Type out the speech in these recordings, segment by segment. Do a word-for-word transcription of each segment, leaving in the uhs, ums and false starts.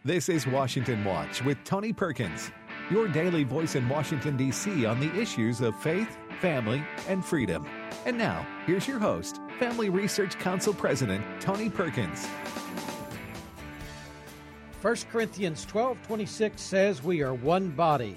This is Washington Watch with Tony Perkins, your daily voice in Washington, D C on the issues of faith, family, and freedom. And now, here's your host, Family Research Council President Tony Perkins. First Corinthians twelve twenty-six says we are one body.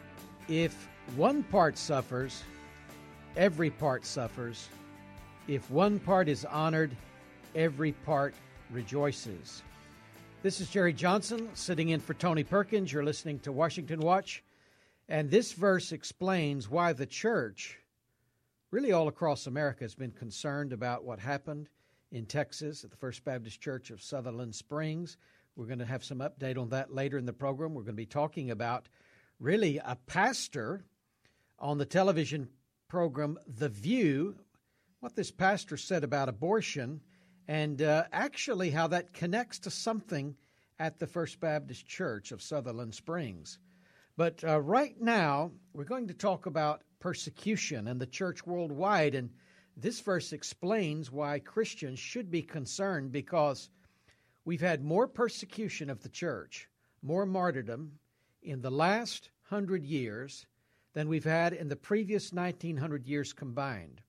If one part suffers, every part suffers. If one part is honored, every part rejoices. This is Jerry Johnson sitting in for Tony Perkins. You're listening to Washington Watch. And this verse explains why the church, really all across America, has been concerned about what happened in Texas at the First Baptist Church of Sutherland Springs. We're going to have some update on that later in the program. We're going to be talking about really a pastor on the television program The View, what this pastor said about abortion, and uh, actually how that connects to something at the First Baptist Church of Sutherland Springs. But uh, right now, we're going to talk about persecution and the church worldwide, and this verse explains why Christians should be concerned, because we've had more persecution of the church, more martyrdom in the last hundred years than we've had in the previous nineteen hundred years combined.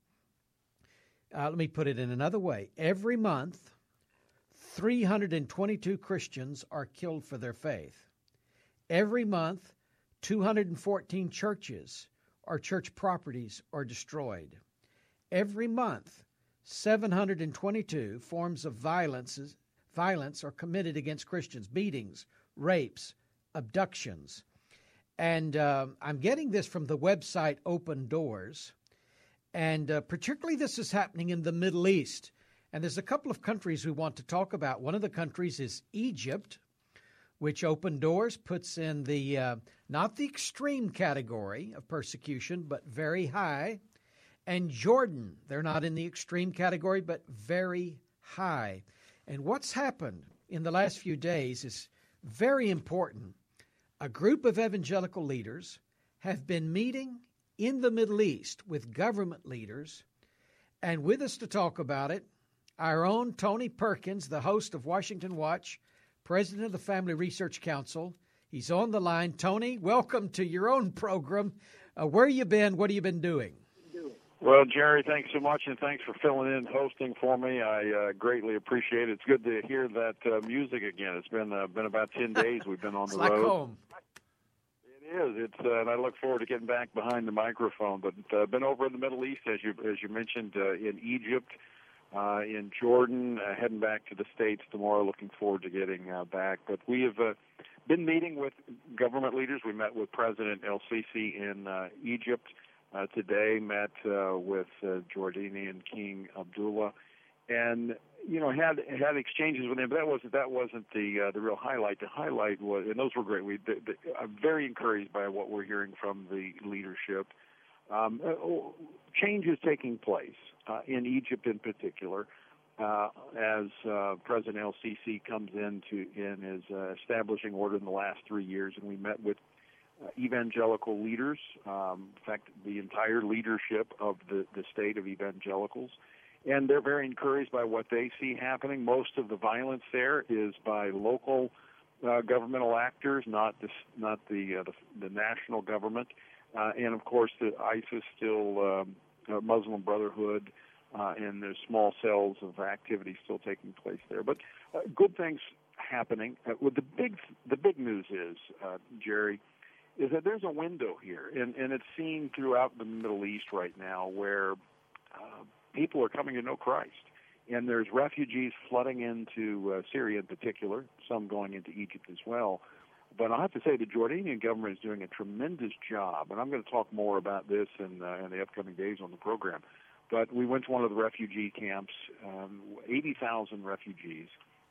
Uh, let me put it in another way. Every month, three hundred twenty-two Christians are killed for their faith. Every month, two hundred fourteen churches or church properties are destroyed. Every month, seven hundred twenty-two forms of violence, violence are committed against Christians, beatings, rapes, abductions. And uh, I'm getting this from the website Open Doors. And uh, particularly this is happening in the Middle East. And there's a couple of countries we want to talk about. One of the countries is Egypt, which Open Doors puts in the, uh, not the extreme category of persecution, but very high. And Jordan, they're not in the extreme category, but very high. And what's happened in the last few days is very important. A group of evangelical leaders have been meeting in the Middle East with government leaders, and with us to talk about it, our own Tony Perkins, the host of Washington Watch, president of the Family Research Council. He's on the line. Tony, welcome to your own program. Uh, where you been? What have you been doing? Well, Jerry, thanks so much, and thanks for filling in, hosting for me. I uh, greatly appreciate it. It's good to hear that uh, music again. It's been uh, been about ten days we've been on it's the like road. Home. It is. It's, uh, and I look forward to getting back behind the microphone. But uh, been over in the Middle East, as you as you mentioned, uh, in Egypt, uh, in Jordan, uh, heading back to the States tomorrow. Looking forward to getting uh, back. But we have uh, been meeting with government leaders. We met with President El-Sisi in uh, Egypt uh, today. Met uh, with uh, Jordanian King Abdullah, and you know, had had exchanges with him, but that wasn't that wasn't the uh, the real highlight. The highlight was, and those were great. We, the, the, I'm very encouraged by what we're hearing from the leadership. Um, uh, change is taking place uh, in Egypt, in particular, uh, as uh, President El-Sisi comes into and is uh, establishing order in the last three years. And we met with uh, evangelical leaders, um, in fact, the entire leadership of the, the state of evangelicals. And they're very encouraged by what they see happening. Most of the violence there is by local uh, governmental actors, not the not the uh, the, the national government. Uh, and of course, the ISIS still um, uh, Muslim Brotherhood, uh, and there's small cells of activity still taking place there. But uh, good things happening. Uh, well, the big the big news is, uh, Jerry, is that there's a window here, and, and it's seen throughout the Middle East right now, where Uh, people are coming to know Christ, and there's refugees flooding into uh, Syria in particular, some going into Egypt as well. But I have to say the Jordanian government is doing a tremendous job, and I'm going to talk more about this in, uh, in the upcoming days on the program. But we went to one of the refugee camps, um, eighty thousand refugees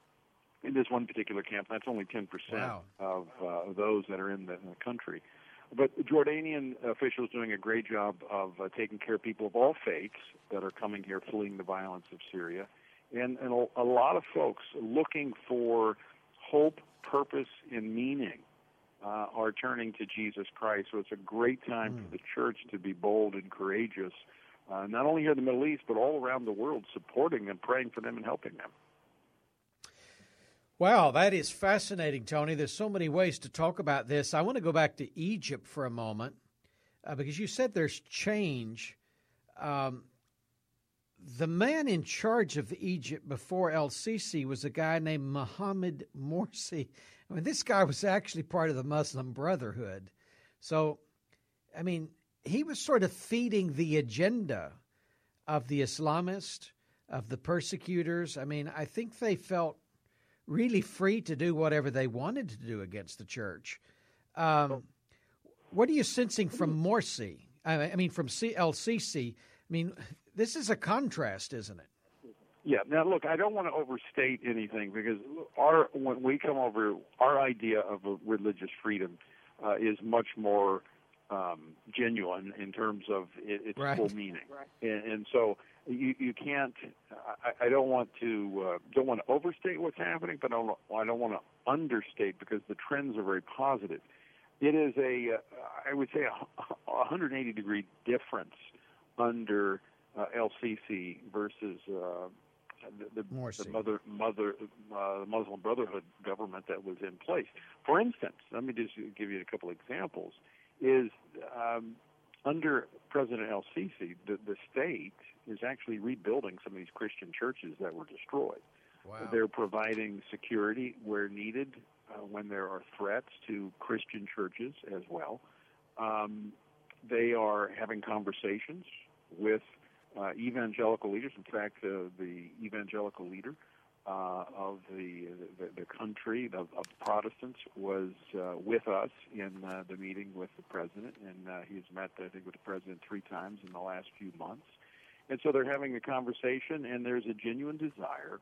in this one particular camp. That's only ten percent Wow. of uh, those that are in the, in the country. But Jordanian officials doing a great job of uh, taking care of people of all faiths that are coming here fleeing the violence of Syria. And, and a, a lot of folks looking for hope, purpose, and meaning uh, are turning to Jesus Christ. So it's a great time mm. for the church to be bold and courageous, uh, not only here in the Middle East, but all around the world, supporting them, praying for them, and helping them. Wow, that is fascinating, Tony. There's so many ways to talk about this. I want to go back to Egypt for a moment uh, because you said there's change. Um, the man in charge of Egypt before el-Sisi was a guy named Mohammed Morsi. I mean, this guy was actually part of the Muslim Brotherhood. So, I mean, he was sort of feeding the agenda of the Islamists, of the persecutors. I mean, I think they felt really free to do whatever they wanted to do against the church. Um, what are you sensing from Morsi? I mean, from el-Sisi? I mean, this is a contrast, isn't it? Yeah. Now, look, I don't want to overstate anything because our when we come over, our idea of a religious freedom uh, is much more um, genuine in terms of it, its right. full meaning, right. and, and so you you can't. I, I don't want to uh, don't want to overstate what's happening, but I don't, I don't want to understate because the trends are very positive. It is a uh, I would say a, a one hundred eighty degree difference under uh, el-Sisi versus uh, the, the, the mother, mother, uh, Muslim Brotherhood government that was in place. For instance, let me just give you a couple examples. Is um, under President el-Sisi, the, the state is actually rebuilding some of these Christian churches that were destroyed. Wow. They're providing security where needed uh, when there are threats to Christian churches as well. Um, they are having conversations with uh, evangelical leaders. In fact, uh, the evangelical leader uh, of the, the the country of, of Protestants was uh, with us in uh, the meeting with the president, and uh, he's met, I think, with the president three times in the last few months. And so they're having a conversation, and there's a genuine desire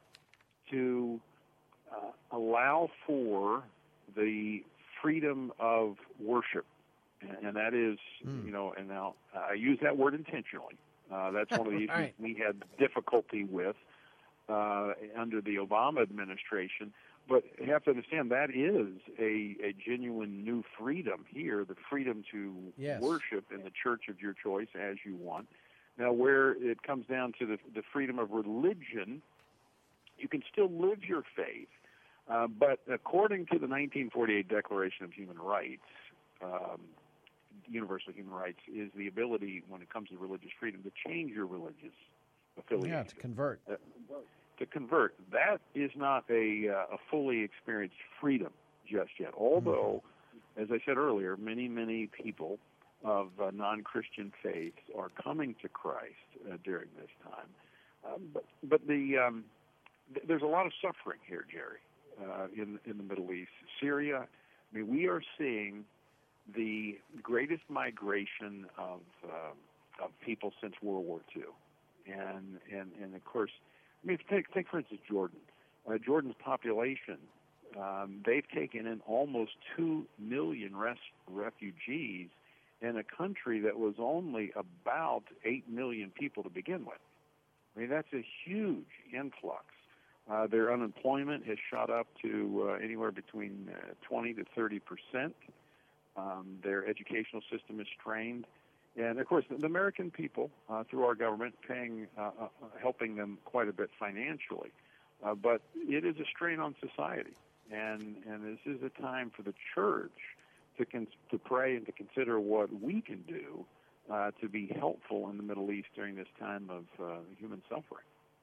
to uh, allow for the freedom of worship. And that is, mm. you know, and now I use that word intentionally. Uh, that's one of the issues right. we had difficulty with uh, under the Obama administration. But you have to understand that is a, a genuine new freedom here, the freedom to yes. worship in the church of your choice as you want. Now, where it comes down to the, the freedom of religion, you can still live your faith. Uh, but according to the nineteen forty-eight Declaration of Human Rights, um, universal human rights, is the ability, when it comes to religious freedom, to change your religious affiliation. Yeah, to convert. Uh, to convert. That is not a, uh, a fully experienced freedom just yet. Although, mm-hmm. as I said earlier, many, many people of uh, non-Christian faiths are coming to Christ uh, during this time. Um, but but the um, th- there's a lot of suffering here, Jerry, uh, in in the Middle East. Syria, I mean, we are seeing the greatest migration of uh, of people since World War Two, and and and of course, I mean, take take for instance Jordan. Uh, Jordan's population, um, they've taken in almost two million res- refugees in a country that was only about eight million people to begin with. I mean, that's a huge influx. Uh, their unemployment has shot up to uh, anywhere between uh, twenty to thirty percent. Um, their educational system is strained. And, of course, the American people, uh, through our government, paying, uh, uh, helping them quite a bit financially. Uh, but it is a strain on society. And, and this is a time for the church to con- to pray and to consider what we can do uh, to be helpful in the Middle East during this time of uh, human suffering.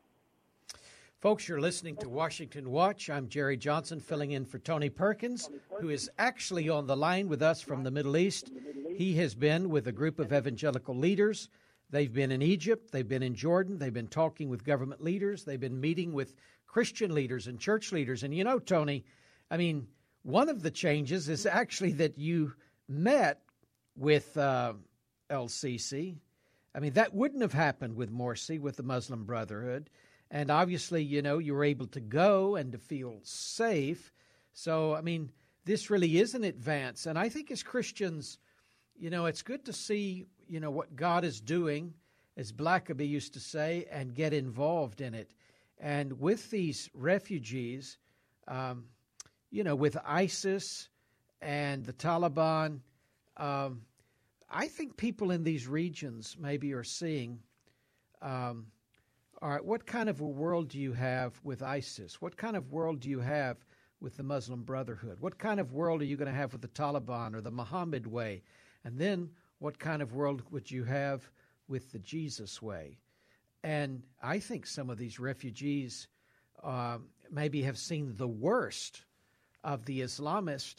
Folks, you're listening to Washington Watch. I'm Jerry Johnson, filling in for Tony Perkins, who is actually on the line with us from the Middle East. He has been with a group of evangelical leaders. They've been in Egypt. They've been in Jordan. They've been talking with government leaders. They've been meeting with Christian leaders and church leaders. And you know, Tony, I mean, one of the changes is actually that you met with uh, el-Sisi. I mean, that wouldn't have happened with Morsi, with the Muslim Brotherhood. And obviously, you know, you were able to go and to feel safe. So, I mean, this really is an advance. And I think as Christians, you know, it's good to see, you know, what God is doing, as Blackaby used to say, and get involved in it. And with these refugees, um, you know, with ISIS and the Taliban, um, I think people in these regions maybe are seeing, um, all right, what kind of a world do you have with ISIS? What kind of world do you have with the Muslim Brotherhood? What kind of world are you going to have with the Taliban or the Muhammad way? And then what kind of world would you have with the Jesus way? And I think some of these refugees uh, maybe have seen the worst of the Islamists,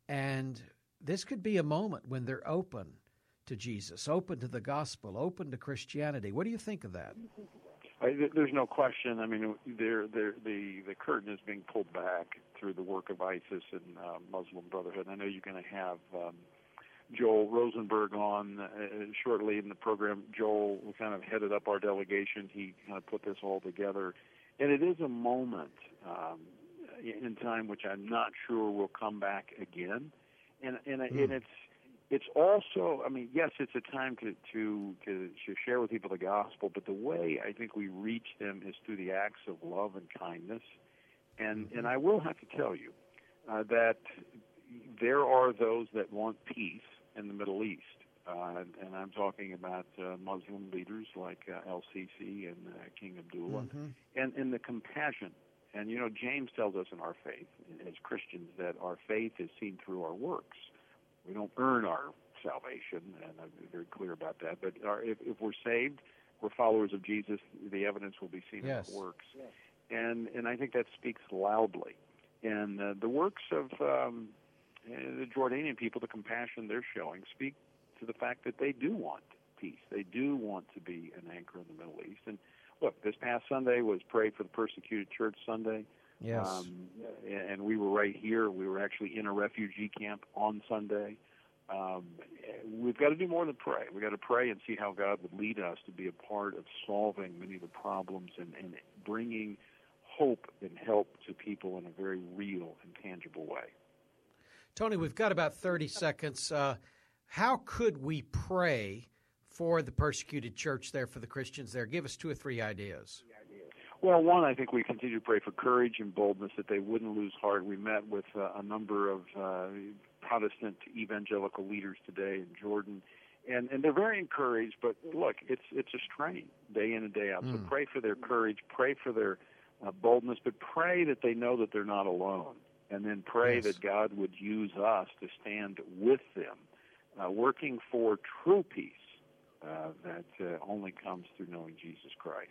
and this could be a moment when they're open to Jesus, open to the gospel, open to Christianity. What do you think of that? I, there's no question. I mean, they're, they're, the the curtain is being pulled back through the work of ISIS and uh, Muslim Brotherhood. I know you're going to have um, Joel Rosenberg on uh, shortly in the program. Joel kind of headed up our delegation. He kind of put this all together. And it is a moment um, in time which I'm not sure will come back again. And and, mm. and it's it's also, I mean, yes, it's a time to, to, to, to share with people the gospel, but the way I think we reach them is through the acts of love and kindness. And, mm-hmm. and I will have to tell you uh, that there are those that want peace in the Middle East. Uh, and I'm talking about uh, Muslim leaders like uh, El Sisi and uh, King Abdullah, mm-hmm. and, and the compassion. And, you know, James tells us in our faith, as Christians, that our faith is seen through our works. We don't earn our salvation, and I'm very clear about that. But our, if, if we're saved, we're followers of Jesus, the evidence will be seen yes. in our works. Yes. And and I think that speaks loudly. And uh, the works of um, the Jordanian people, the compassion they're showing, speak to the fact that they do want peace. They do want to be an anchor in the Middle East. And look, this past Sunday was Pray for the Persecuted Church Sunday. Yes. Um, and we were right here. We were actually in a refugee camp on Sunday. Um, we've got to do more than pray. We've got to pray and see how God would lead us to be a part of solving many of the problems and, and bringing hope and help to people in a very real and tangible way. Tony, we've got about thirty seconds. Uh, how could we pray for the persecuted church there, for the Christians there? Give us two or three ideas. Well, one, I think we continue to pray for courage and boldness, that they wouldn't lose heart. We met with uh, a number of uh, Protestant evangelical leaders today in Jordan, and, and they're very encouraged, but look, it's it's a strain day in and day out. Mm. So pray for their courage, pray for their uh, boldness, but pray that they know that they're not alone, and then pray yes. that God would use us to stand with them, uh, working for true peace uh, that uh, only comes through knowing Jesus Christ.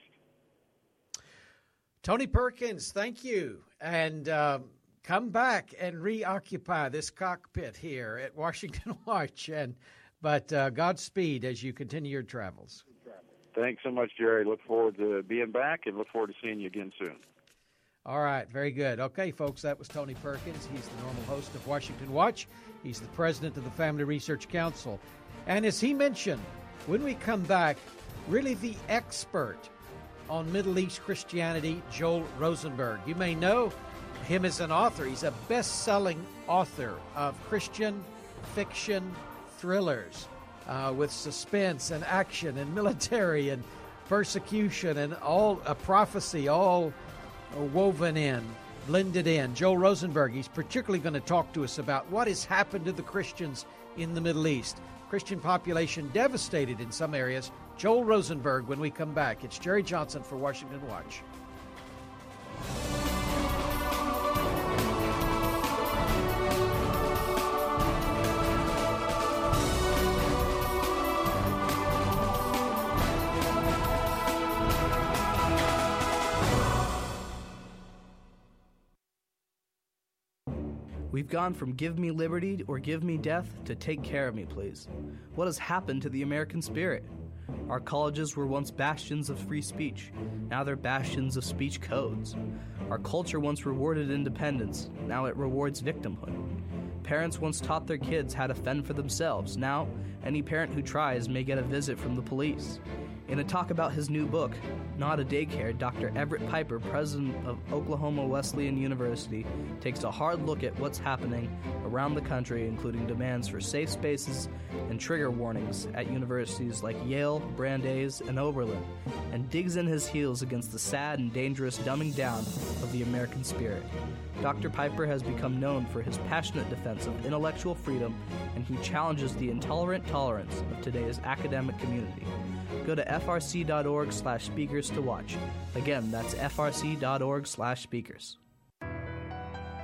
Tony Perkins, thank you. And uh, come back and reoccupy this cockpit here at Washington Watch. And But uh, Godspeed as you continue your travels. Thanks so much, Jerry. Look forward to being back and look forward to seeing you again soon. All right, very good. Okay, folks, that was Tony Perkins. He's the normal host of Washington Watch. He's the president of the Family Research Council. And as he mentioned, when we come back, really the expert on Middle East Christianity, Joel Rosenberg. You may know him as an author. He's a best-selling author of Christian fiction thrillers uh, with suspense and action and military and persecution and all a prophecy all woven in, blended in. Joel Rosenberg, he's particularly going to talk to us about what has happened to the Christians in the Middle East. Christian population devastated in some areas. Joel Rosenberg when we come back. It's Jerry Johnson for Washington Watch. We've gone from give me liberty or give me death to take care of me, please. What has happened to the American spirit? Our colleges were once bastions of free speech. Now they're bastions of speech codes. Our culture once rewarded independence. Now it rewards victimhood. Parents once taught their kids how to fend for themselves. Now, any parent who tries may get a visit from the police. In a talk about his new book, Not a Daycare, Doctor Everett Piper, president of Oklahoma Wesleyan University, takes a hard look at what's happening around the country, including demands for safe spaces and trigger warnings at universities like Yale, Brandeis, and Oberlin, and digs in his heels against the sad and dangerous dumbing down of the American spirit. Doctor Piper has become known for his passionate defense of intellectual freedom, and he challenges the intolerant tolerance of today's academic community. Go to f r c dot org slash speakers to watch. Again, that's f r c dot org slash speakers.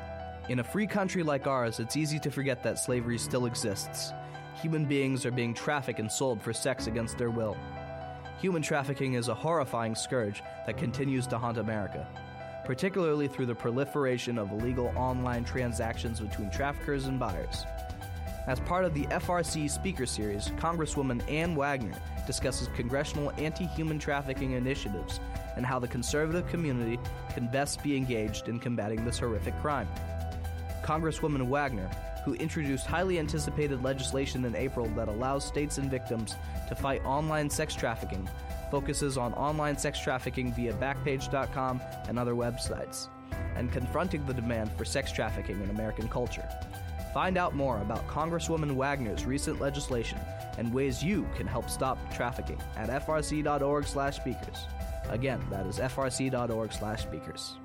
In a free country like ours, it's easy to forget that slavery still exists. Human beings are being trafficked and sold for sex against their will. Human trafficking is a horrifying scourge that continues to haunt America, particularly through the proliferation of illegal online transactions between traffickers and buyers. As part of the F R C Speaker Series, Congresswoman Ann Wagner discusses congressional anti-human trafficking initiatives and how the conservative community can best be engaged in combating this horrific crime. Congresswoman Wagner, who introduced highly anticipated legislation in April that allows states and victims to fight online sex trafficking, focuses on online sex trafficking via Backpage dot com and other websites, and confronting the demand for sex trafficking in American culture. Find out more about Congresswoman Wagner's recent legislation and ways you can help stop trafficking at f r c dot org slash speakers. Again, that is f r c dot org slash speakers.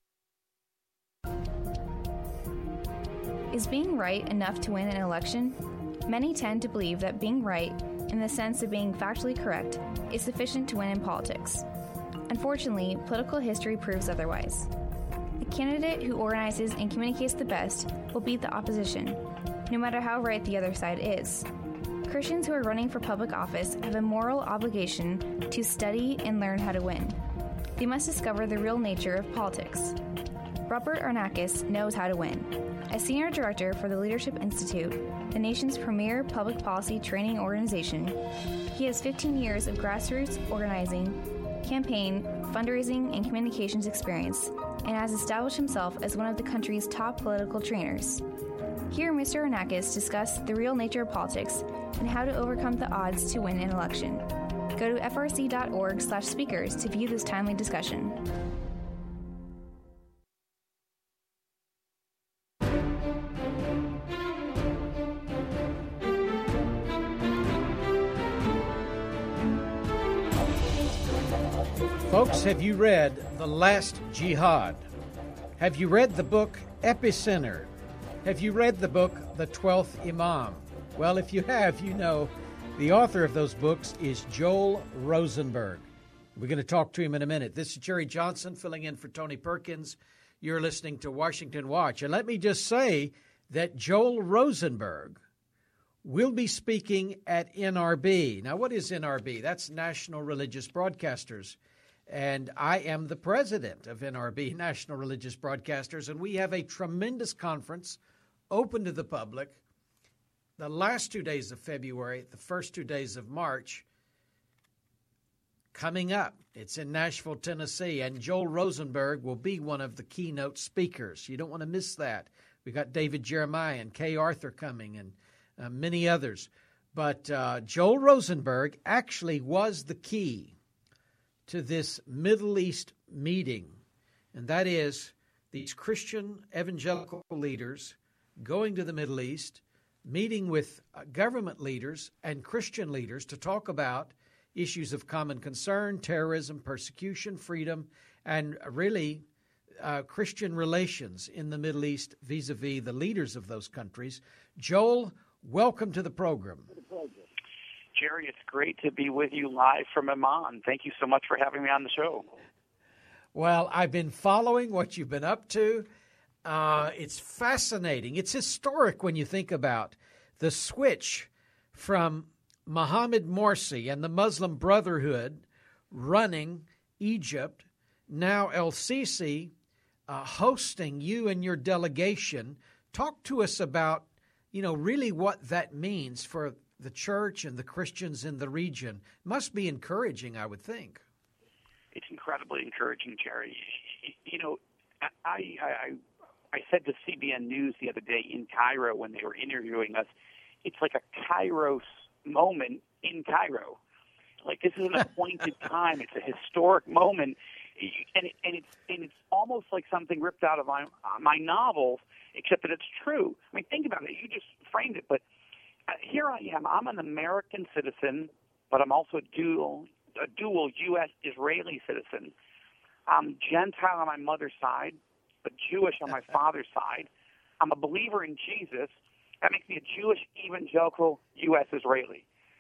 Is being right enough to win an election? Many tend to believe that being right, in the sense of being factually correct, is sufficient to win in politics. Unfortunately, political history proves otherwise. The candidate who organizes and communicates the best will beat the opposition, no matter how right the other side is. Christians who are running for public office have a moral obligation to study and learn how to win. They must discover the real nature of politics. Robert Arnakis knows how to win. As Senior Director for the Leadership Institute, the nation's premier public policy training organization, he has fifteen years of grassroots organizing, campaign, fundraising, and communications experience, and has established himself as one of the country's top political trainers. Here, Mister Arnakis discussed the real nature of politics and how to overcome the odds to win an election. Go to f r c dot org slash speakers to view this timely discussion. Folks, have you read The Last Jihad? Have you read the book Epicenter? Have you read the book The Twelfth Imam? Well, if you have, you know the author of those books is Joel Rosenberg. We're going to talk to him in a minute. This is Jerry Johnson filling in for Tony Perkins. You're listening to Washington Watch. And let me just say that Joel Rosenberg will be speaking at N R B. Now, what is N R B? That's National Religious Broadcasters. And I am the president of N R B, National Religious Broadcasters, and we have a tremendous conference open to the public the last two days of February, the first two days of March, coming up. It's in Nashville, Tennessee, and Joel Rosenberg will be one of the keynote speakers. You don't want to miss that. We got David Jeremiah and Kay Arthur coming and uh, many others. But uh, Joel Rosenberg actually was the key to this Middle East meeting, and that is these Christian evangelical leaders going to the Middle East, meeting with government leaders and Christian leaders to talk about issues of common concern, terrorism, persecution, freedom, and really uh, Christian relations in the Middle East vis-a-vis the leaders of those countries. Joel, welcome to the program. Jerry, it's great to be with you live from Amman. Thank you so much for having me on the show. Well, I've been following what you've been up to. Uh, it's fascinating. It's historic when you think about the switch from Mohammed Morsi and the Muslim Brotherhood running Egypt, now El-Sisi uh, hosting you and your delegation. Talk to us about, you know, really what that means for the church and the Christians in the region. Must be encouraging, I would think. It's incredibly encouraging, Jerry. You know, I, I, I said to C B N News the other day in Cairo when they were interviewing us, it's like a Kairos moment in Cairo. Like, this is an appointed time. It's a historic moment, and, it, and it's and it's almost like something ripped out of my my novels, except that it's true. I mean, think about it. You just framed it, but Uh, here I am. I'm an American citizen, but I'm also a dual, a dual U S Israeli citizen. I'm Gentile on my mother's side, but Jewish on my father's side. I'm a believer in Jesus. That makes me a Jewish evangelical U S Israeli.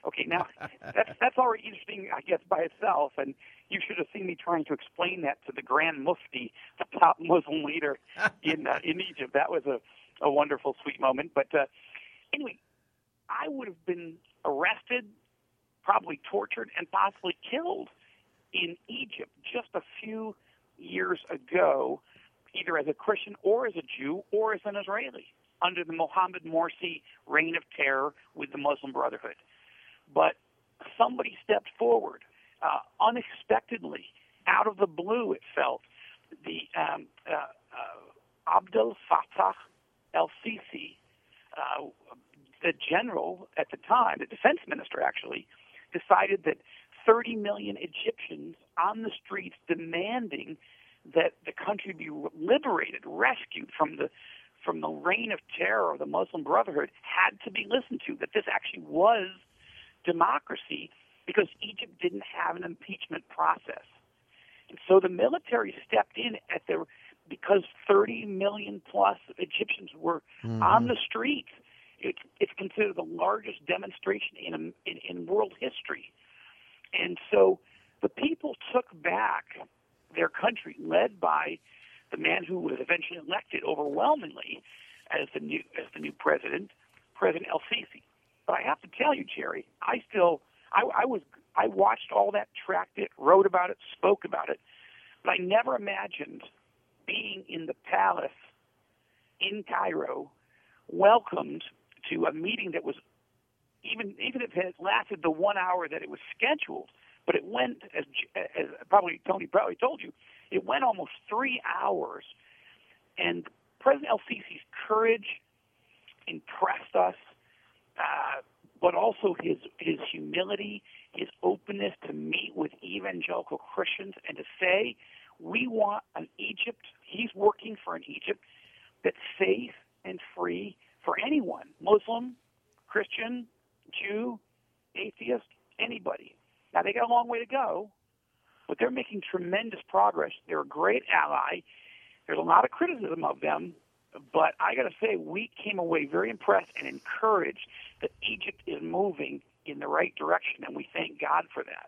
Okay, now that's that's already interesting, I guess, by itself, and you should have seen me trying to explain that to the Grand Mufti, the top Muslim leader in uh, in Egypt. That was a, a wonderful, sweet moment. But uh, anyway, I would have been arrested, probably tortured, and possibly killed in Egypt just a few years ago, either as a Christian or as a Jew or as an Israeli, under the Mohammed Morsi reign of terror with the Muslim Brotherhood. But somebody stepped forward uh, unexpectedly, out of the blue, it felt. The um, uh, uh, Abdel Fattah el-Sisi, uh, the general at the time, the defense minister actually, decided that thirty million Egyptians on the streets demanding that the country be liberated, rescued from the from the reign of terror of the Muslim Brotherhood had to be listened to, that this actually was democracy because Egypt didn't have an impeachment process. And so the military stepped in at the because thirty million plus Egyptians were mm-hmm. on the streets. It, it's considered the largest demonstration in, in in world history. And so the people took back their country, led by the man who was eventually elected overwhelmingly as the new as the new president, President el-Sisi. But I have to tell you, Jerry, I still I, I was I watched all that, tracked it, wrote about it, spoke about it, but I never imagined being in the palace in Cairo, welcomed to a meeting that was even even if it lasted the one hour that it was scheduled, but it went as, as probably Tony probably told you, it went almost three hours, and President el-Sisi's courage impressed us, uh, but also his his humility, his openness to meet with evangelical Christians and to say, we want an Egypt. He's working for an Egypt that's safe and free for anyone, Muslim, Christian, Jew, atheist, anybody. Now, they got a long way to go, but they're making tremendous progress. They're a great ally. There's a lot of criticism of them, but I got to say, we came away very impressed and encouraged that Egypt is moving in the right direction, and we thank God for that.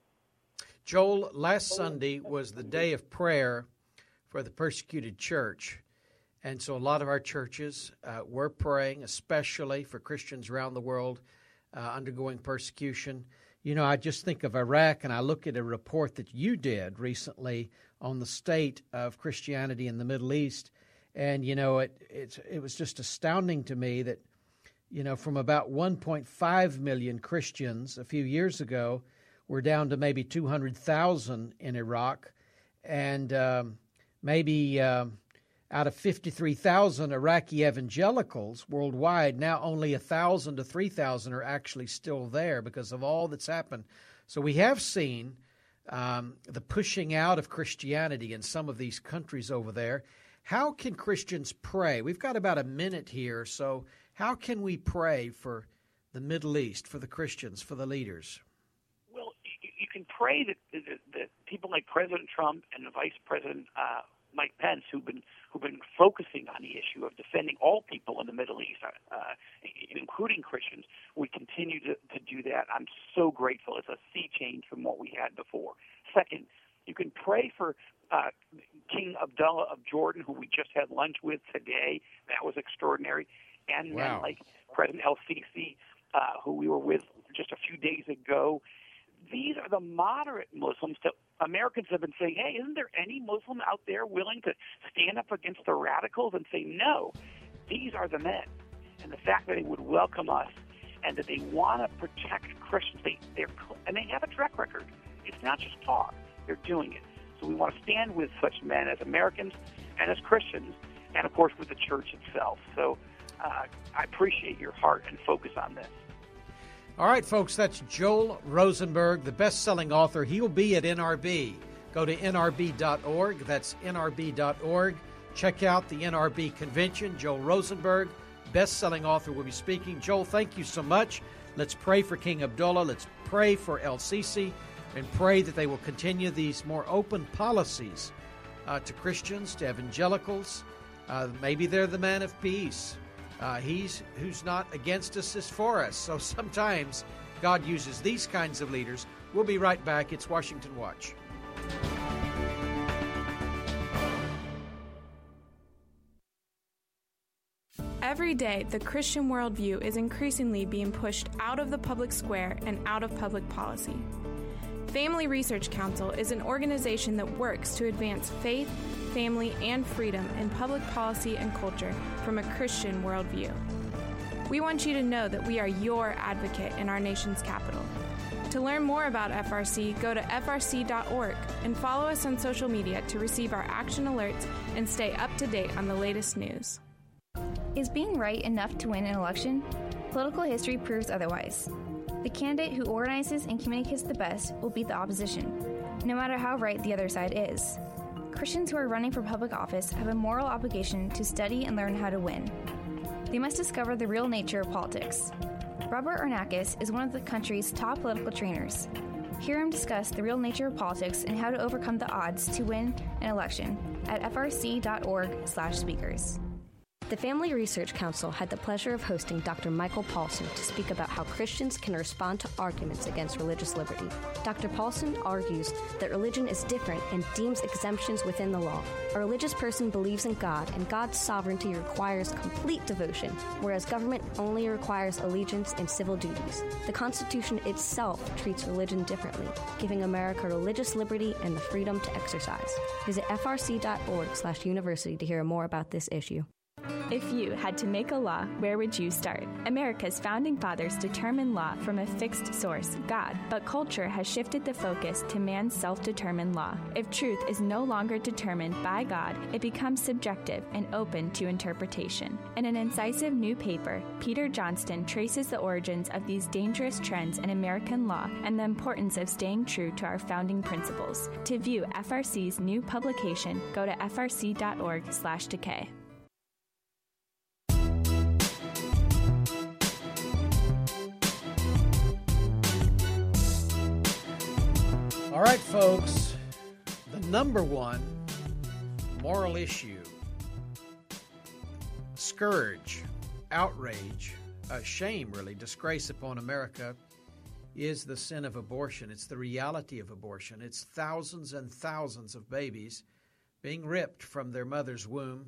Joel, last Sunday was the day of prayer for the persecuted church. And so a lot of our churches uh, were praying, especially for Christians around the world uh, undergoing persecution. You know, I just think of Iraq, and I look at a report that you did recently on the state of Christianity in the Middle East. And, you know, it it's, it was just astounding to me that, you know, from about one point five million Christians a few years ago, we're down to maybe two hundred thousand in Iraq. And um, maybe... Um, Out of fifty-three thousand Iraqi evangelicals worldwide, now only one thousand to three thousand are actually still there because of all that's happened. So we have seen um, the pushing out of Christianity in some of these countries over there. How can Christians pray? We've got about a minute here, so how can we pray for the Middle East, for the Christians, for the leaders? Well, you, you can pray that, that, that people like President Trump and Vice President uh, Mike Pence, who've been who've been focusing on the issue of defending all people in the Middle East, uh, including Christians, we continue to, to do that. I'm so grateful. It's a sea change from what we had before. Second, you can pray for uh, King Abdullah of Jordan, who we just had lunch with today. That was extraordinary. And wow. then like President el-Sisi, uh, who we were with just a few days ago. These are the moderate Muslims that Americans have been saying, hey, isn't there any Muslim out there willing to stand up against the radicals and say, no, these are the men. And the fact that they would welcome us and that they want to protect Christians, they, they're, and they have a track record. It's not just talk. They're doing it. So we want to stand with such men as Americans and as Christians and, of course, with the church itself. So uh, I appreciate your heart and focus on this. All right, folks, that's Joel Rosenberg, the best-selling author. He'll be at N R B. Go to N R B dot org. That's N R B dot org. Check out the N R B convention. Joel Rosenberg, best-selling author, will be speaking. Joel, thank you so much. Let's pray for King Abdullah. Let's pray for el-Sisi and pray that they will continue these more open policies uh, to Christians, to evangelicals. Uh, maybe they're the man of peace. Uh, he's who's not against us is for us. So sometimes God uses these kinds of leaders. We'll be right back. It's Washington Watch. Every day, the Christian worldview is increasingly being pushed out of the public square and out of public policy. Family Research Council is an organization that works to advance faith, family, and freedom in public policy and culture from a Christian worldview. We want you to know that we are your advocate in our nation's capital. To learn more about F R C, go to F R C dot org and follow us on social media to receive our action alerts and stay up to date on the latest news. Is being right enough to win an election? Political history proves otherwise. The candidate who organizes and communicates the best will beat the opposition, no matter how right the other side is. Christians who are running for public office have a moral obligation to study and learn how to win. They must discover the real nature of politics. Robert Ornakis is one of the country's top political trainers. Hear him discuss the real nature of politics and how to overcome the odds to win an election at F R C dot org slash speakers. The Family Research Council had the pleasure of hosting Doctor Michael Paulson to speak about how Christians can respond to arguments against religious liberty. Doctor Paulson argues that religion is different and deems exemptions within the law. A religious person believes in God, and God's sovereignty requires complete devotion, whereas government only requires allegiance and civil duties. The Constitution itself treats religion differently, giving America religious liberty and the freedom to exercise. Visit F R C dot org slash university to hear more about this issue. If you had to make a law, where would you start? America's founding fathers determined law from a fixed source, God, but culture has shifted the focus to man's self-determined law. If truth is no longer determined by God, it becomes subjective and open to interpretation. In an incisive new paper, Peter Johnston traces the origins of these dangerous trends in American law and the importance of staying true to our founding principles. To view F R C's new publication, go to F R C dot org slash decay. All right, folks, the number one moral issue, scourge, outrage, a shame, really, disgrace upon America is the sin of abortion. It's the reality of abortion. It's thousands and thousands of babies being ripped from their mother's womb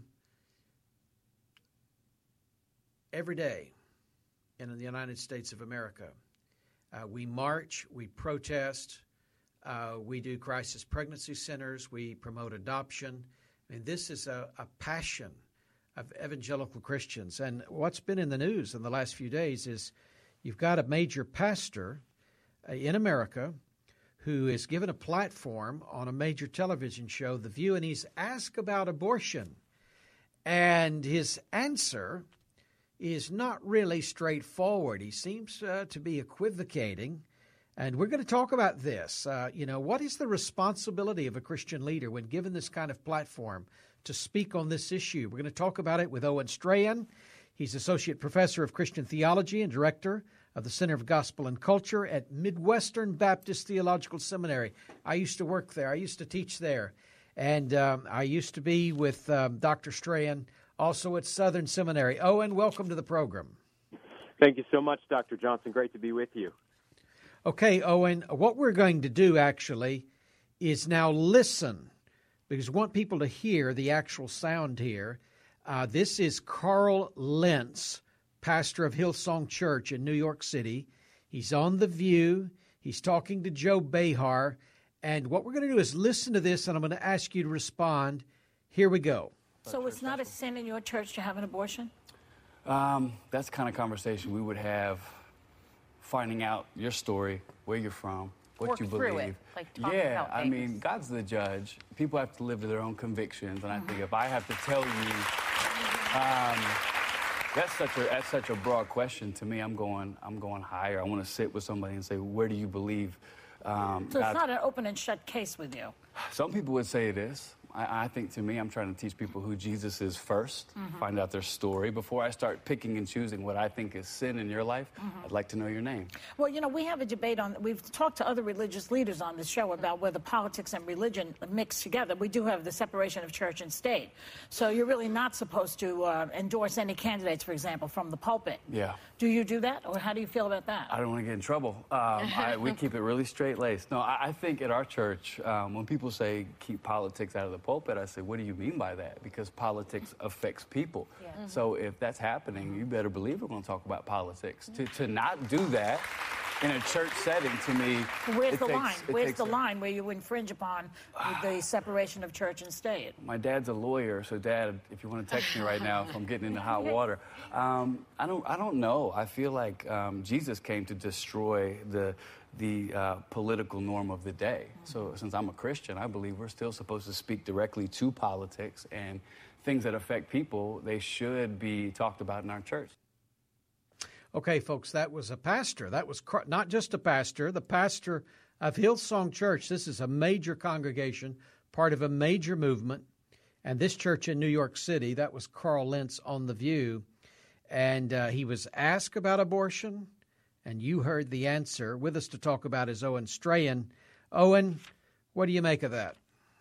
every day in the United States of America. Uh, we march, we protest, Uh, we do crisis pregnancy centers. We promote adoption. I mean, this is a, a passion of evangelical Christians. And what's been in the news in the last few days is you've got a major pastor uh, in America who is given a platform on a major television show, The View, and he's asked about abortion. And his answer is not really straightforward. He seems uh, to be equivocating. And we're going to talk about this. Uh, you know, what is the responsibility of a Christian leader when given this kind of platform to speak on this issue? We're going to talk about it with Owen Strahan. He's Associate Professor of Christian Theology and Director of the Center of Gospel and Culture at Midwestern Baptist Theological Seminary. I used to work there. I used to teach there. And um, I used to be with um, Doctor Strahan, also at Southern Seminary. Owen, welcome to the program. Thank you so much, Doctor Johnson. Great to be with you. Okay, Owen, what we're going to do actually is now listen, because we want people to hear the actual sound here. Uh, this is Carl Lentz, pastor of Hillsong Church in New York City. He's on The View. He's talking to Joe Behar. And what we're going to do is listen to this, and I'm going to ask you to respond. Here we go. So it's not a sin in your church to have an abortion? Um, that's the kind of conversation we would have, finding out your story, where you're from, what Work you through believe. it, like talk yeah, about I things. mean, God's the judge. People have to live to their own convictions, and I think if I have to tell you, um, that's such a that's such a broad question to me. I'm going I'm going higher. I want to sit with somebody and say, where do you believe? Um, So it's God, not an open and shut case with you? some people would say it is. I, I think to me, I'm trying to teach people who Jesus is first, Mhm. find out their story. Before I start picking and choosing what I think is sin in your life, Mhm. I'd like to know your name. Well, you know, we have a debate on, we've talked to other religious leaders on this show about whether politics and religion mix together. We do have the separation of church and state. So you're really not supposed to uh, endorse any candidates, for example, from the pulpit. Yeah. Do you do that, or how do you feel about that? I don't want to get in trouble. Um, I, we keep it really straight-laced. No, I, I think at our church, um, when people say keep politics out of the pulpit, I say, what do you mean by that? Because politics affects people. Yeah. Mhm. So if that's happening, you better believe we're going to talk about politics. To, to not do that in a church setting, to me, Where's it the takes- line? it Where's takes the a- line where you infringe upon the separation of church and state? My dad's a lawyer, so Dad, if you want to text me right now if I'm getting into hot water, um, I don't, I don't know. I feel like um, Jesus came to destroy the the uh, political norm of the day. So since I'm a Christian, I believe we're still supposed to speak directly to politics, and things that affect people, they should be talked about in our church. Okay, folks, that was a pastor. That was cr- not just a pastor, the pastor of Hillsong Church. This is a major congregation, part of a major movement. And this church in New York City, that was Carl Lentz on The View. And uh, he was asked about abortion, and you heard the answer. With us to talk about is Owen Strahan. Owen, what do you make of that?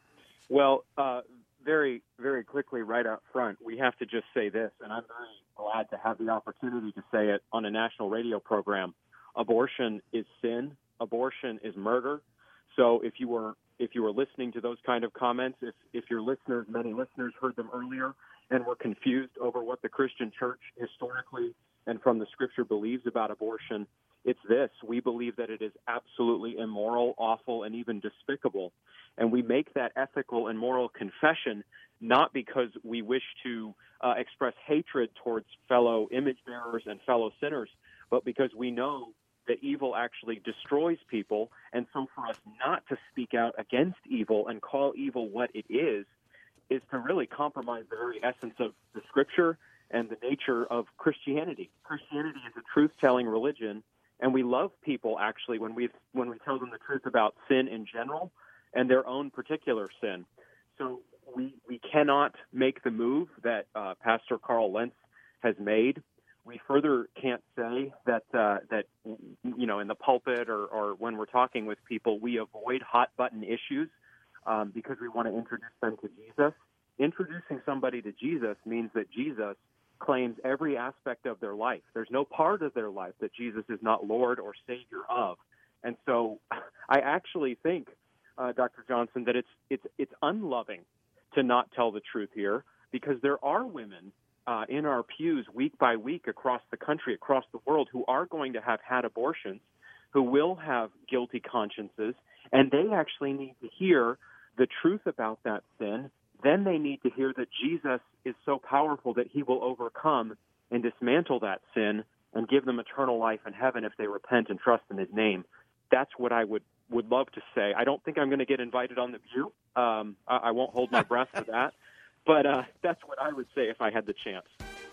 Well, uh, very, very quickly right up front, we have to just say this, and I'm very glad to have the opportunity to say it on a national radio program. Abortion is sin. Abortion is murder. So if you were if you were listening to those kind of comments, if, if your listeners, many listeners heard them earlier and were confused over what the Christian church historically and from the scripture believes about abortion, it's this. We believe that it is absolutely immoral, awful, and even despicable. And we make that ethical and moral confession not because we wish to uh, express hatred towards fellow image bearers and fellow sinners, but because we know that evil actually destroys people. And so for us not to speak out against evil and call evil what it is, is to really compromise the very essence of the scripture and the nature of Christianity. Christianity is a truth-telling religion, and we love people, actually, when we when we tell them the truth about sin in general and their own particular sin. So we we cannot make the move that uh, Pastor Carl Lentz has made. We further can't say that, uh, that you know, in the pulpit or, or when we're talking with people, we avoid hot-button issues um, because we want to introduce them to Jesus. Introducing somebody to Jesus means that Jesus claims every aspect of their life. There's no part of their life that Jesus is not Lord or Savior of. And so I actually think, uh, Doctor Johnson, that it's it's it's unloving to not tell the truth here, because there are women uh, in our pews week by week across the country, across the world, who are going to have had abortions, who will have guilty consciences, and they actually need to hear the truth about that sin. Then they need to hear that Jesus is so powerful that he will overcome and dismantle that sin and give them eternal life in heaven if they repent and trust in his name. That's what I would, would love to say. I don't think I'm going to get invited on The View. Um, I, I won't hold my breath for that. But uh, that's what I would say if I had the chance.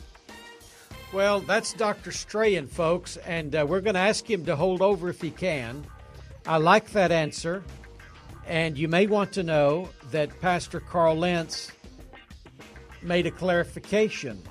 Well, that's Doctor Strahan, folks, and uh, we're going to ask him to hold over if he can. I like that answer. And you may want to know that Pastor Carl Lentz made a clarification,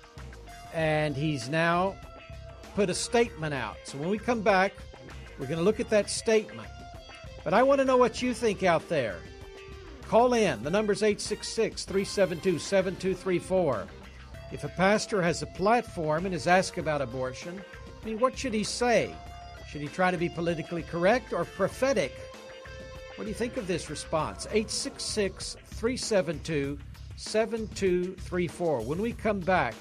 and he's now put a statement out. So when we come back, we're going to look at that statement. But I want to know what you think out there. Call in. The number's eight six six, three seven two, seven two three four. If a pastor has a platform and is asked about abortion, I mean, what should he say? Should he try to be politically correct or prophetic? What do you think of this response? eight six six, three seven two, seven two three four. When we come back,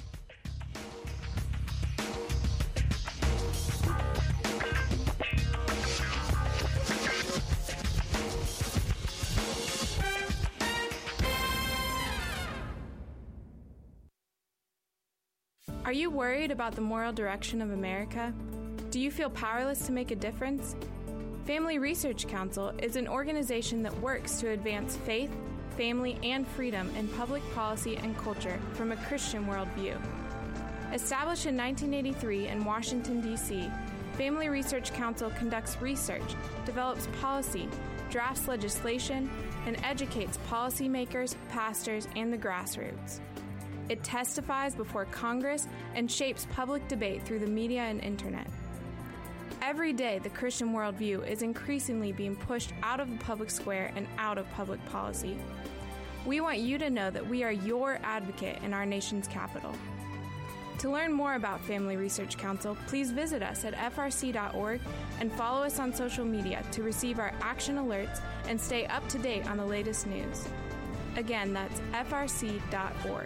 Are you worried about the moral direction of America? Do you feel powerless to make a difference? Family Research Council is an organization that works to advance faith, family, and freedom in public policy and culture from a Christian worldview. Established in nineteen eighty-three in Washington, D C, Family Research Council conducts research, develops policy, drafts legislation, and educates policymakers, pastors, and the grassroots. It testifies before Congress and shapes public debate through the media and internet. Every day, the Christian worldview is increasingly being pushed out of the public square and out of public policy. We want you to know that we are your advocate in our nation's capital. To learn more about Family Research Council, please visit us at f r c dot org and follow us on social media to receive our action alerts and stay up to date on the latest news. Again, that's f r c dot org.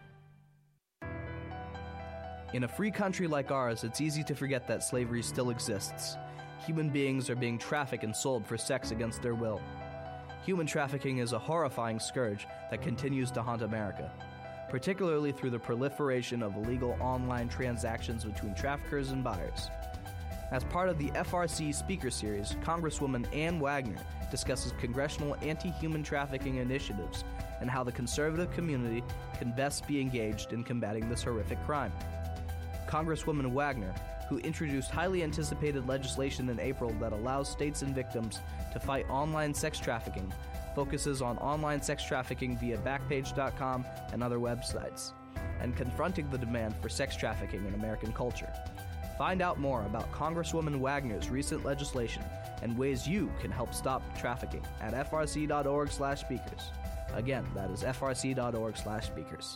In a free country like ours, it's easy to forget that slavery still exists. Human beings are being trafficked and sold for sex against their will. Human trafficking is a horrifying scourge that continues to haunt America, particularly through the proliferation of illegal online transactions between traffickers and buyers. As part of the F R C Speaker Series, Congresswoman Ann Wagner discusses congressional anti-human trafficking initiatives and how the conservative community can best be engaged in combating this horrific crime. Congresswoman Wagner, who introduced highly anticipated legislation in April that allows states and victims to fight online sex trafficking, focuses on online sex trafficking via Backpage dot com and other websites, and confronting the demand for sex trafficking in American culture. Find out more about Congresswoman Wagner's recent legislation and ways you can help stop trafficking at f r c dot org slash speakers. Again, that is f r c dot org slash speakers.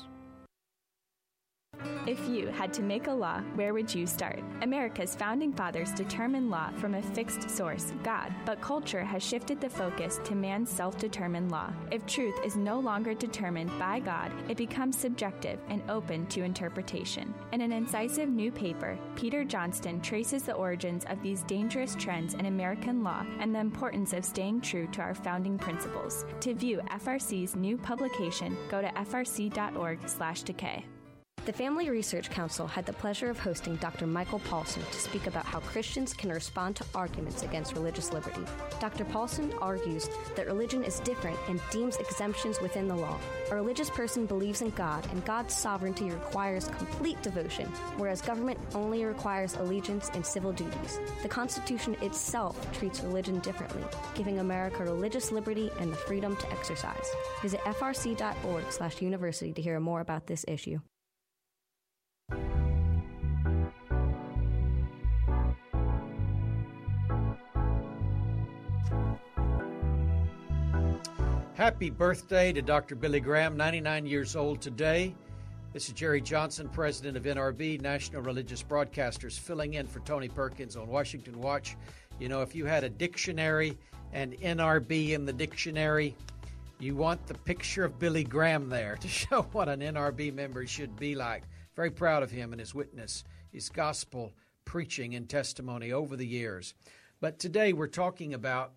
If you had to make a law, where would you start? America's founding fathers determined law from a fixed source, God, but culture has shifted the focus to man's self-determined law. If truth is no longer determined by God, it becomes subjective and open to interpretation. In an incisive new paper, Peter Johnston traces the origins of these dangerous trends in American law and the importance of staying true to our founding principles. To view F R C's new publication, go to f r c dot org slash decay. The Family Research Council had the pleasure of hosting Doctor Michael Paulson to speak about how Christians can respond to arguments against religious liberty. Doctor Paulson argues that religion is different and deems exemptions within the law. A religious person believes in God, and God's sovereignty requires complete devotion, whereas government only requires allegiance and civil duties. The Constitution itself treats religion differently, giving America religious liberty and the freedom to exercise. Visit f r c dot org slash university to hear more about this issue. Happy birthday to Doctor Billy Graham, ninety-nine years old today. This is Jerry Johnson, president of N R B, National Religious Broadcasters, filling in for Tony Perkins on Washington Watch. You know, if you had a dictionary and N R B in the dictionary, you want the picture of Billy Graham there to show what an N R B member should be like. Very proud of him and his witness, his gospel preaching and testimony over the years. But today we're talking about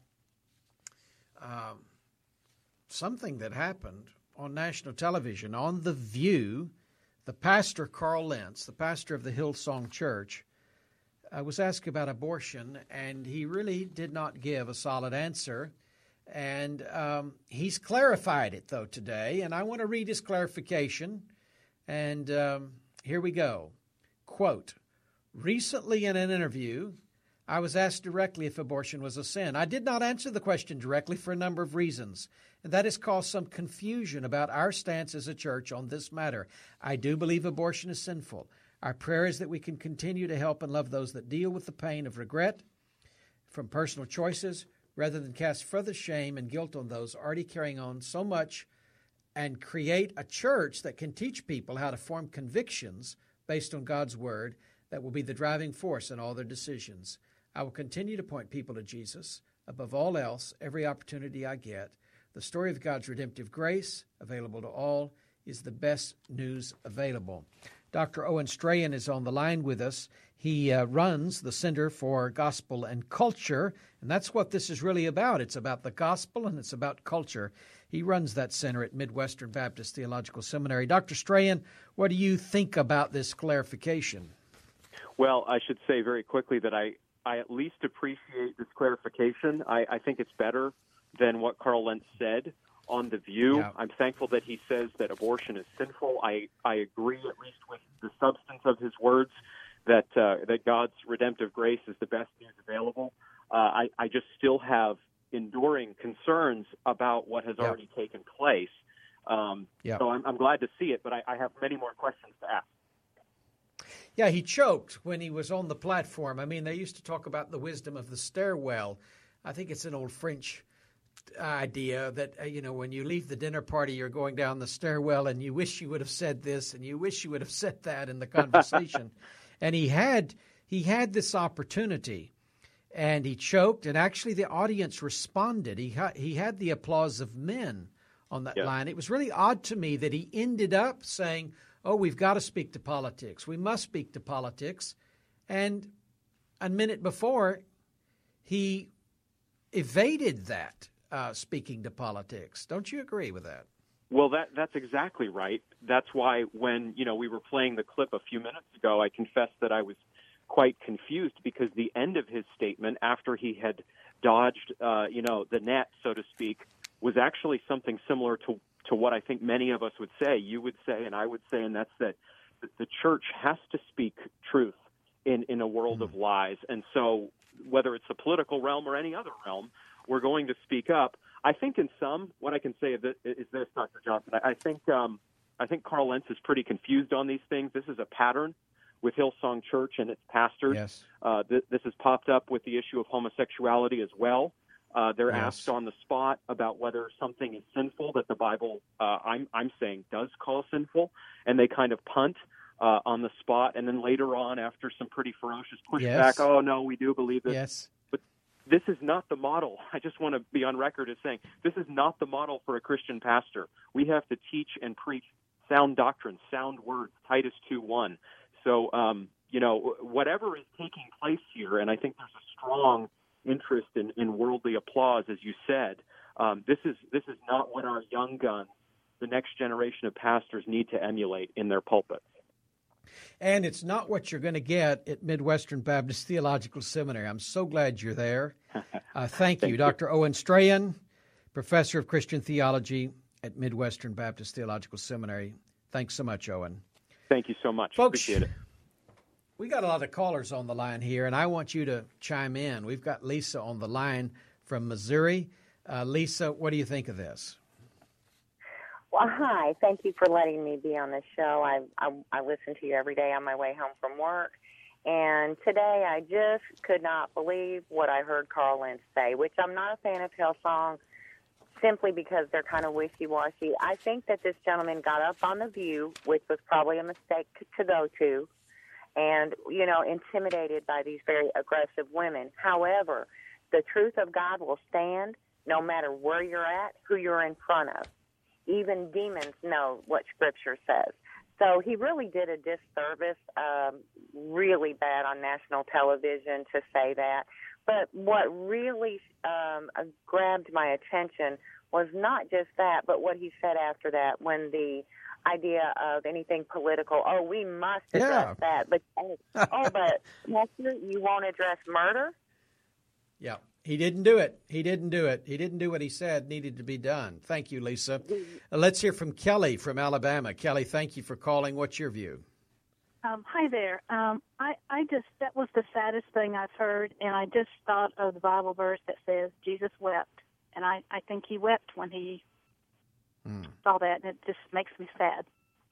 um, something that happened on national television. On The View, the pastor, Carl Lentz, the pastor of the Hillsong Church, uh, was asked about abortion, and he really did not give a solid answer. And um, he's clarified it, though, today. And I want to read his clarification. And um, here we go. Quote, recently in an interview, I was asked directly if abortion was a sin. I did not answer the question directly for a number of reasons, and that has caused some confusion about our stance as a church on this matter. I do believe abortion is sinful. Our prayer is that we can continue to help and love those that deal with the pain of regret from personal choices, rather than cast further shame and guilt on those already carrying on so much, and create a church that can teach people how to form convictions based on God's Word that will be the driving force in all their decisions. I will continue to point people to Jesus. Above all else, every opportunity I get, the story of God's redemptive grace, available to all, is the best news available. Doctor Owen Strahan is on the line with us. He uh, runs the Center for Gospel and Culture, and that's what this is really about. It's about the gospel and it's about culture. He runs that center at Midwestern Baptist Theological Seminary. Doctor Strahan, what do you think about this clarification? Well, I should say very quickly that I, I at least appreciate this clarification. I, I think it's better than what Carl Lentz said on The View. Yeah. I'm thankful that he says that abortion is sinful. I, I agree, at least with the substance of his words, that uh, that God's redemptive grace is the best news available. Uh, I, I just still have enduring concerns about what has yeah. already taken place. Um, yeah. So I'm, I'm glad to see it, but I, I have many more questions to ask. Yeah, he choked when he was on the platform. I mean, they used to talk about the wisdom of the stairwell. I think it's an old French idea that, uh, you know, when you leave the dinner party, you're going down the stairwell and you wish you would have said this and you wish you would have said that in the conversation. And he had he had this opportunity, and he choked, and actually the audience responded. He, ha- he had the applause of men on that yeah. line. It was really odd to me that he ended up saying, oh, we've got to speak to politics. We must speak to politics. And a minute before, he evaded that, uh, speaking to politics. Don't you agree with that? Well, that that's exactly right. That's why when, you know, we were playing the clip a few minutes ago, I confessed that I was quite confused because the end of his statement, after he had dodged, uh, you know, the net, so to speak, was actually something similar to to what I think many of us would say, you would say, and I would say, and that's that the church has to speak truth in, in a world mm-hmm. of lies. And so whether it's the political realm or any other realm, we're going to speak up. I think in some, what I can say is this, is this Doctor Johnson, I, I think um, I think Carl Lentz is pretty confused on these things. This is a pattern with Hillsong Church and its pastors. Yes. Uh, th- this has popped up with the issue of homosexuality as well. Uh, they're yes. asked on the spot about whether something is sinful that the Bible, uh, I'm, I'm saying, does call sinful, and they kind of punt uh, on the spot. And then later on, after some pretty ferocious pushback, yes. oh, no, we do believe this. Yes. But this is not the model. I just want to be on record as saying this is not the model for a Christian pastor. We have to teach and preach sound doctrine, sound words, Titus two one. So, um, you know, whatever is taking place here, and I think there's a strong interest in, in worldly applause, as you said. Um, this is this is not what our young guns, the next generation of pastors, need to emulate in their pulpits. And it's not what you're going to get at Midwestern Baptist Theological Seminary. I'm so glad you're there. Uh, thank, thank you, Doctor You. Owen Strahan, Professor of Christian Theology at Midwestern Baptist Theological Seminary. Thanks so much, Owen. Thank you so much. Folks, appreciate it. We got a lot of callers on the line here, and I want you to chime in. We've got Lisa on the line from Missouri. Uh, Lisa, what do you think of this? Well, hi. Thank you for letting me be on this show. I, I, I listen to you every day on my way home from work. And today I just could not believe what I heard Carl Lentz say, which I'm not a fan of Hillsong simply because they're kind of wishy-washy. I think that this gentleman got up on The View, which was probably a mistake to go to, and, you know, intimidated by these very aggressive women. However, the truth of God will stand no matter where you're at, who you're in front of. Even demons know what Scripture says. So he really did a disservice, um, really bad on national television to say that. But what really um, grabbed my attention was not just that, but what he said after that when the idea of anything political, oh, we must address yeah. that. But, oh, oh but Pastor, you won't address murder? Yeah. He didn't do it. He didn't do it. He didn't do what he said needed to be done. Thank you, Lisa. Uh, let's hear from Kelly from Alabama. Kelly, thank you for calling. What's your view? Um, hi there. Um, I, I just, that was the saddest thing I've heard, and I just thought of the Bible verse that says Jesus wept. And I, I think he wept when he mm. saw that, and it just makes me sad.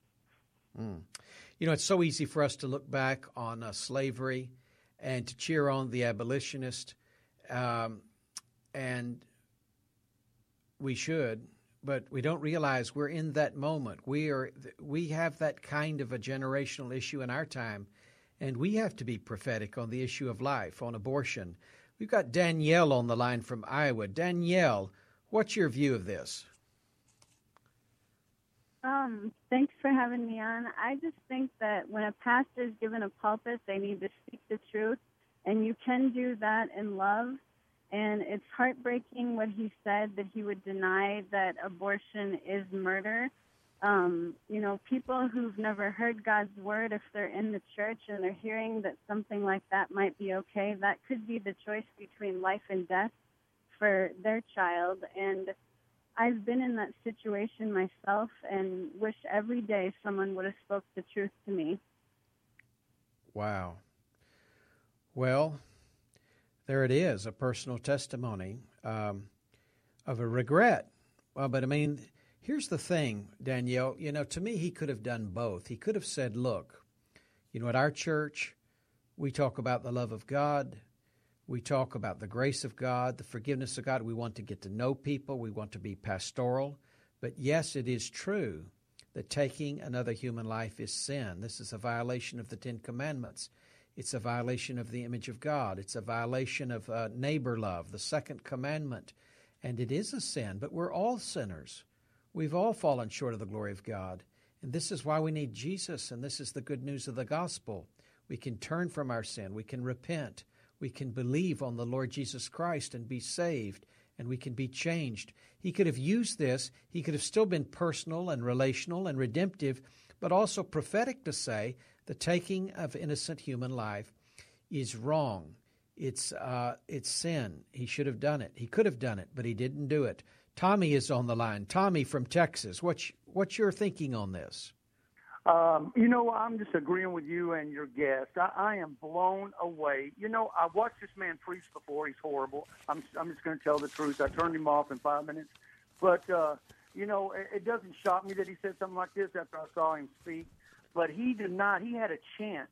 Mm. You know, it's so easy for us to look back on uh, slavery and to cheer on the abolitionist. Um, and we should, but we don't realize we're in that moment. We are, we have that kind of a generational issue in our time, and we have to be prophetic on the issue of life, on abortion. We've got Danielle on the line from Iowa. Danielle, what's your view of this? Um, thanks for having me on. I just think that when a pastor is given a pulpit, they need to speak the truth. And you can do that in love. And it's heartbreaking what he said, that he would deny that abortion is murder. Um, you know, people who've never heard God's word, if they're in the church and they're hearing that something like that might be okay, that could be the choice between life and death for their child. And I've been in that situation myself and wish every day someone would have spoke the truth to me. Wow. Well, there it is, a personal testimony um, of a regret. Well, but I mean, here's the thing, Danielle. You know, to me, he could have done both. He could have said, look, you know, at our church, we talk about the love of God. We talk about the grace of God, the forgiveness of God. We want to get to know people. We want to be pastoral. But yes, it is true that taking another human life is sin. This is a violation of the Ten Commandments. It's a violation of the image of God. It's a violation of uh, neighbor love, the second commandment. And it is a sin, but we're all sinners. We've all fallen short of the glory of God. And this is why we need Jesus, and this is the good news of the gospel. We can turn from our sin. We can repent. We can believe on the Lord Jesus Christ and be saved, and we can be changed. He could have used this. He could have still been personal and relational and redemptive, but also prophetic to say the taking of innocent human life is wrong. It's uh, it's sin. He should have done it. He could have done it, but he didn't do it. Tommy is on the line. Tommy from Texas. What's, what's your thinking on this? Um, you know, I'm just agreeing with you and your guest. I, I am blown away. You know, I watched this man preach before. He's horrible. I'm, I'm just going to tell the truth. I turned him off in five minutes. But, uh, you know, it, it doesn't shock me that he said something like this after I saw him speak. But he did not. He had a chance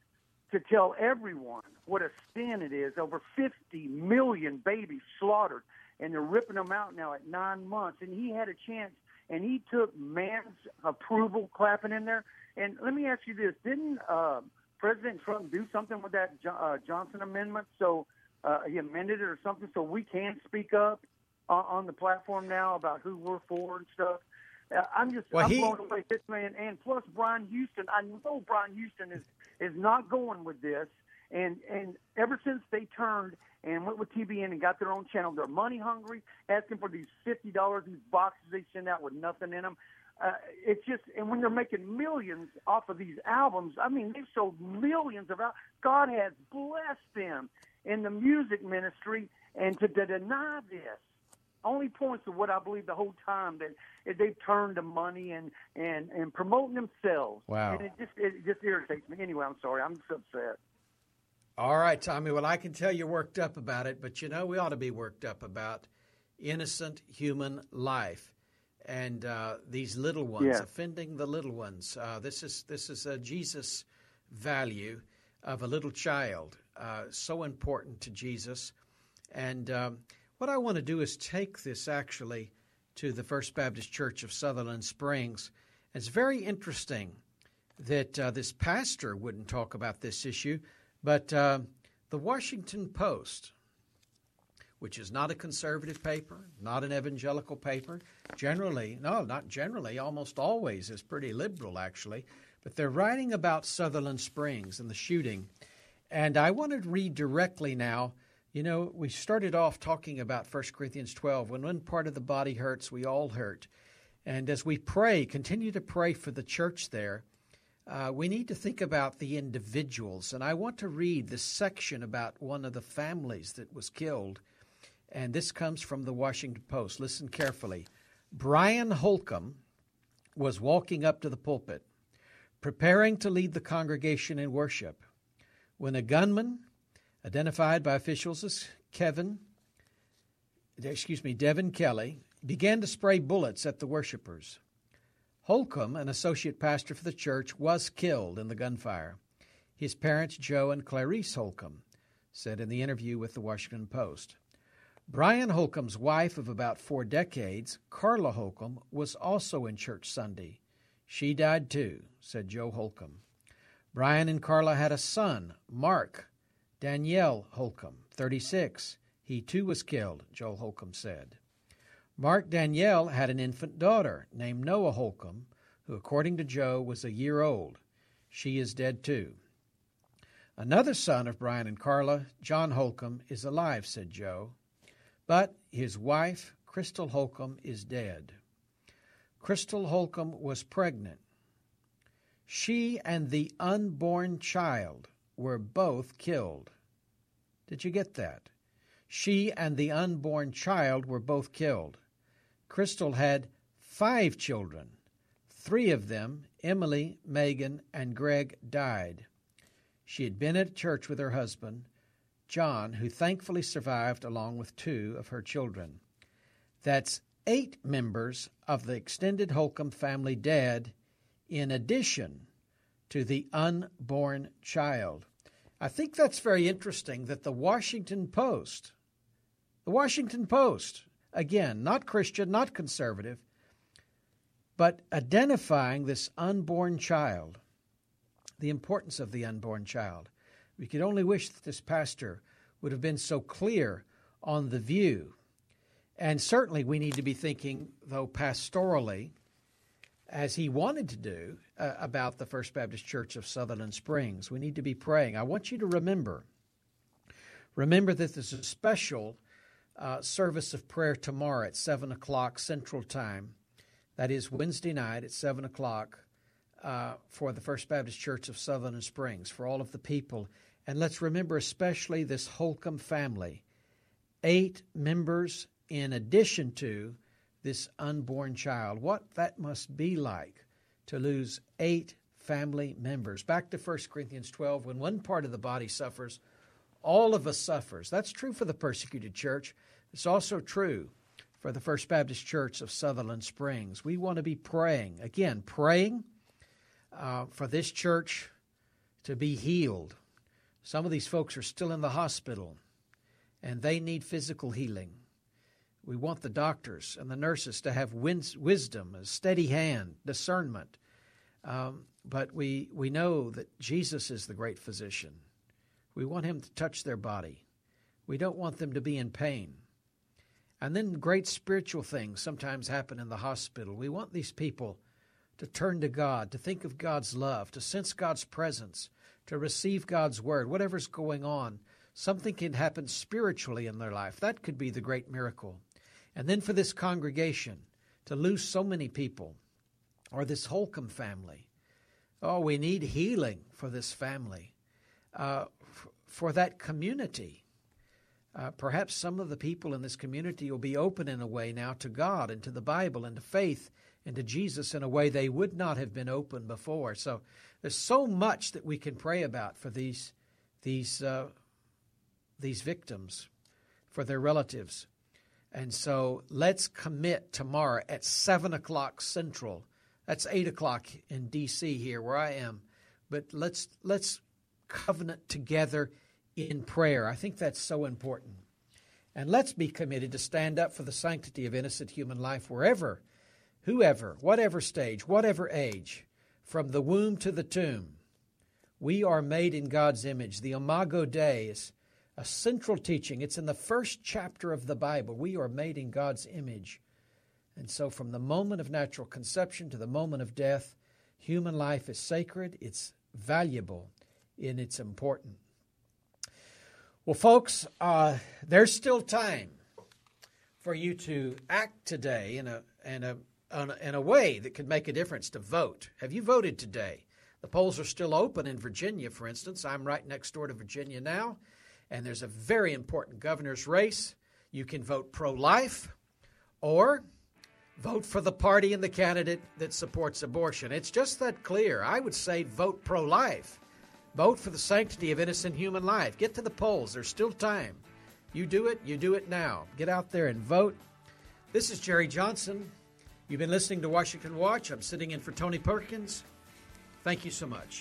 to tell everyone what a sin it is. Over fifty million babies slaughtered, and they're ripping them out now at nine months. And he had a chance. And he took man's approval clapping in there. And let me ask you this. Didn't uh, President Trump do something with that uh, Johnson Amendment? So uh, he amended it or something so we can speak up uh, on the platform now about who we're for and stuff. Uh, I'm just well, I'm he... blown away this man. And plus Brian Houston. I know Brian Houston is, is not going with this. And, and ever since they turned and went with T B N and got their own channel, they're money hungry, asking for these fifty dollars, these boxes they send out with nothing in them. Uh, it's just, and when they're making millions off of these albums, I mean, they've sold millions of albums. God has blessed them in the music ministry, and to, to deny this only points to what I believe the whole time, that they've turned to money and, and, and promoting themselves. Wow. And it just, it just irritates me. Anyway, I'm sorry. I'm just upset. All right, Tommy. Well, I can tell you're worked up about it, but, you know, we ought to be worked up about innocent human life and uh, these little ones, yeah. offending the little ones. Uh, this is this is a Jesus value of a little child, uh, so important to Jesus. And um, what I want to do is take this actually to the First Baptist Church of Sutherland Springs. It's very interesting that uh, this pastor wouldn't talk about this issue. But uh, the Washington Post, which is not a conservative paper, not an evangelical paper, generally, no, not generally, almost always is pretty liberal, actually. But they're writing about Sutherland Springs and the shooting. And I want to read directly now. You know, we started off talking about First Corinthians twelve. When one part of the body hurts, we all hurt. And as we pray, continue to pray for the church there, Uh, we need to think about the individuals, and I want to read this section about one of the families that was killed, and this comes from the Washington Post. Listen carefully. Brian Holcomb was walking up to the pulpit, preparing to lead the congregation in worship, when a gunman, identified by officials as Kevin, excuse me, Devin Kelly, began to spray bullets at the worshipers. Holcomb, an associate pastor for the church, was killed in the gunfire. His parents, Joe and Clarice Holcomb, said in the interview with the Washington Post. Brian Holcomb's wife of about four decades, Carla Holcomb, was also in church Sunday. She died too, said Joe Holcomb. Brian and Carla had a son, Mark Danielle Holcomb, thirty-six. He too was killed, Joe Holcomb said. Mark Danielle had an infant daughter named Noah Holcomb, who, according to Joe, was a year old. She is dead too. Another son of Brian and Carla, John Holcomb, is alive, said Joe. But his wife, Crystal Holcomb, is dead. Crystal Holcomb was pregnant. She and the unborn child were both killed. Did you get that? She and the unborn child were both killed. Crystal had five children. Three of them, Emily, Megan, and Greg, died. She had been at church with her husband, John, who thankfully survived along with two of her children. That's eight members of the extended Holcomb family dead, in addition to the unborn child. I think that's very interesting that the Washington Post, the Washington Post, again, not Christian, not conservative, but identifying this unborn child, the importance of the unborn child. We could only wish that this pastor would have been so clear on the view. And certainly we need to be thinking, though, pastorally, as he wanted to do, uh, about the First Baptist Church of Sutherland Springs. We need to be praying. I want you to remember, remember that there's a special uh, service of prayer tomorrow at seven o'clock Central Time. That is Wednesday night at seven o'clock uh, for the First Baptist Church of Sutherland Springs, for all of the people. And let's remember especially this Holcomb family, eight members in addition to this unborn child. What that must be like to lose eight family members. Back to First Corinthians twelve, when one part of the body suffers, all of us suffers. That's true for the persecuted church. It's also true for the First Baptist Church of Sutherland Springs. We want to be praying, again, praying uh, for this church to be healed. Some of these folks are still in the hospital, and they need physical healing. We want the doctors and the nurses to have wins- wisdom, a steady hand, discernment. Um, but we, we know that Jesus is the great physician. We want him to touch their body. We don't want them to be in pain. And then great spiritual things sometimes happen in the hospital. We want these people to turn to God, to think of God's love, to sense God's presence, to receive God's word. Whatever's going on, something can happen spiritually in their life. That could be the great miracle. And then for this congregation to lose so many people, or this Holcomb family, oh, we need healing for this family, uh, f- for that community. Uh, perhaps some of the people in this community will be open in a way now to God and to the Bible and to faith and to Jesus in a way they would not have been open before. So there's so much that we can pray about for these these uh, these victims, for their relatives. And so let's commit tomorrow at seven o'clock Central. That's eight o'clock in D C here where I am. But let's let's covenant together in prayer. I think that's so important. And let's be committed to stand up for the sanctity of innocent human life wherever, whoever, whatever stage, whatever age, from the womb to the tomb. We are made in God's image. The Imago Dei is a central teaching. It's in the first chapter of the Bible. We are made in God's image. And so from the moment of natural conception to the moment of death, human life is sacred, it's valuable, and it's important. Well, folks, uh, there's still time for you to act today in a, in, a, in a way that could make a difference, to vote. Have you voted today? The polls are still open in Virginia, for instance. I'm right next door to Virginia now, and there's a very important governor's race. You can vote pro-life or vote for the party and the candidate that supports abortion. It's just that clear. I would say vote pro-life. Vote for the sanctity of innocent human life. Get to the polls. There's still time. You do it, you do it now. Get out there and vote. This is Jerry Johnson. You've been listening to Washington Watch. I'm sitting in for Tony Perkins. Thank you so much.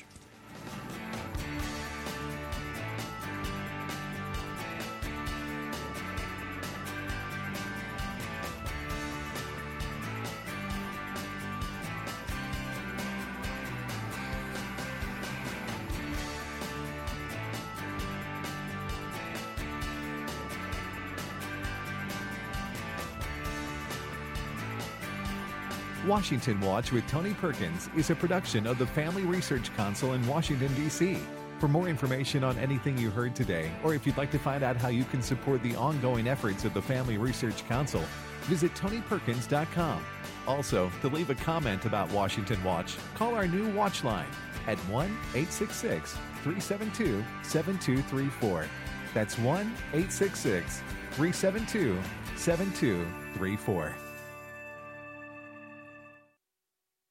Washington Watch with Tony Perkins is a production of the Family Research Council in Washington, D C For more information on anything you heard today, or if you'd like to find out how you can support the ongoing efforts of the Family Research Council, visit tony perkins dot com. Also, to leave a comment about Washington Watch, call our new Watch line at one eight six six, three seven two, seven two three four. That's one eight six six, three seven two, seven two three four.